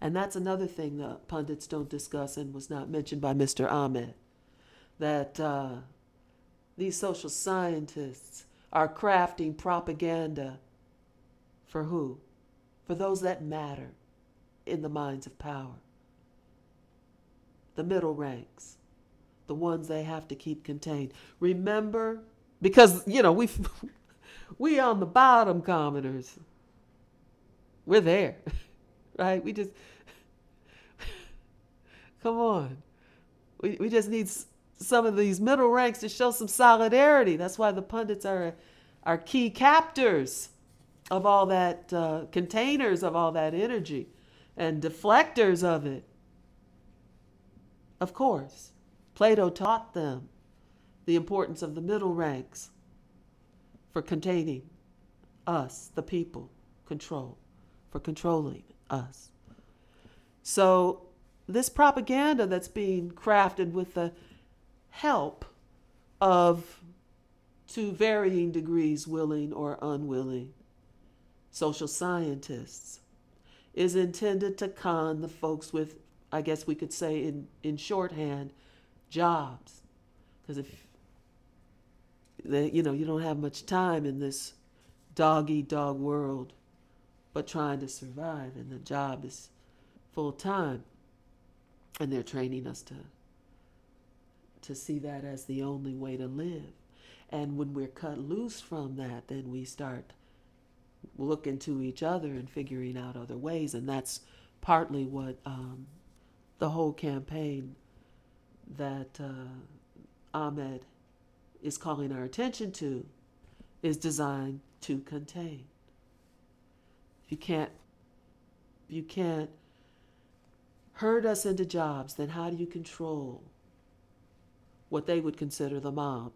And that's another thing the pundits don't discuss and was not mentioned by Mr. Ahmed, that these social scientists are crafting propaganda for who? For those that matter in the minds of power. The middle ranks, the ones they have to keep contained. Remember, because, we on the bottom, commoners. We're there, right? We just, come on. We just need some of these middle ranks to show some solidarity. That's why the pundits are key captors of all that, containers of all that energy and deflectors of it. Of course, Plato taught them the importance of the middle ranks for containing us, the people, for controlling us. So this propaganda that's being crafted with the help of, to varying degrees, willing or unwilling, social scientists, is intended to con the folks with, I guess we could say in shorthand, jobs. Because if you don't have much time in this dog-eat-dog world, but trying to survive, and the job is full time, and they're training us to see that as the only way to live. And when we're cut loose from that, then we start looking to each other and figuring out other ways, and that's partly what the whole campaign that Ahmed is calling our attention to is designed to contain. You can't herd us into jobs, then how do you control what they would consider the mob?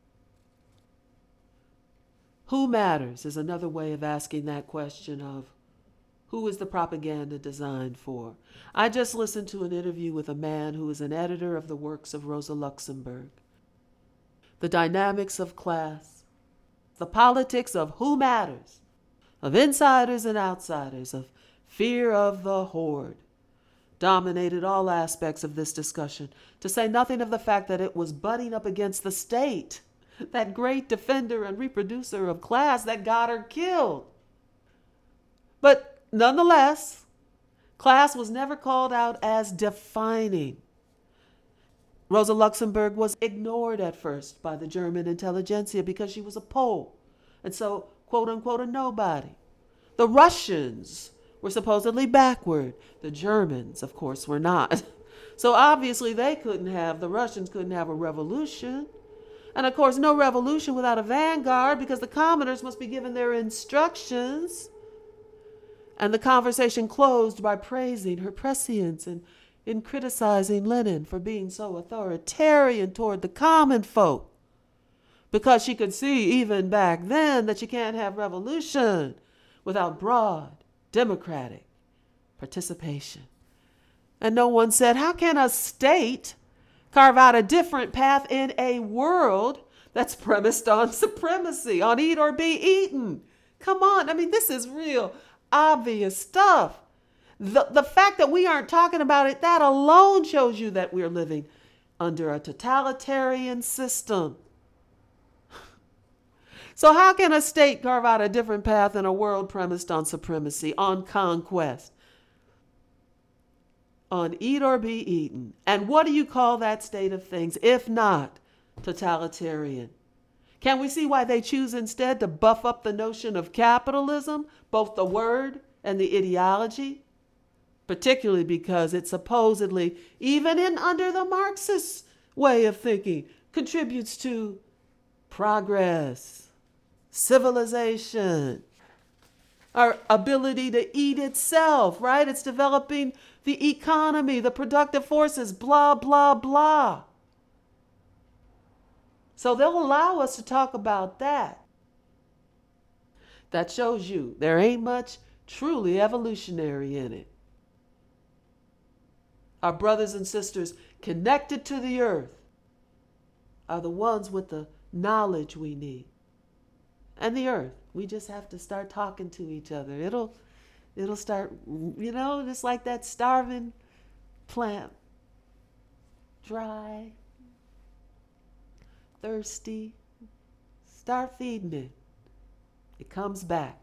Who matters is another way of asking that question of who is the propaganda designed for? I just listened to an interview with a man who is an editor of the works of Rosa Luxemburg. The dynamics of class, the politics of who matters, of insiders and outsiders, of fear of the horde, dominated all aspects of this discussion, to say nothing of the fact that it was butting up against the state, that great defender and reproducer of class that got her killed. But nonetheless, class was never called out as defining. Rosa Luxemburg was ignored at first by the German intelligentsia because she was a Pole, and so, quote unquote, a nobody. The Russians were supposedly backward. The Germans, of course, were not. So obviously the Russians couldn't have a revolution. And of course, no revolution without a vanguard, because the commoners must be given their instructions. And the conversation closed by praising her prescience and in criticizing Lenin for being so authoritarian toward the common folk, because she could see even back then that you can't have revolution without broad democratic participation. And no one said, how can a state carve out a different path in a world that's premised on supremacy, on eat or be eaten? Come on. I mean, this is real obvious stuff. The fact that we aren't talking about it, that alone shows you that we're living under a totalitarian system. So how can a state carve out a different path in a world premised on supremacy, on conquest, on eat or be eaten? And what do you call that state of things, if not totalitarian? Can we see why they choose instead to buff up the notion of capitalism, both the word and the ideology? Particularly because it supposedly, even under the Marxist way of thinking, contributes to progress, civilization, our ability to eat itself, right? It's developing the economy, the productive forces, blah, blah, blah. So they'll allow us to talk about that. That shows you there ain't much truly evolutionary in it. Our brothers and sisters connected to the earth are the ones with the knowledge we need. And the earth, we just have to start talking to each other. It'll start, just like that starving plant. Dry, thirsty. Start feeding it. It comes back.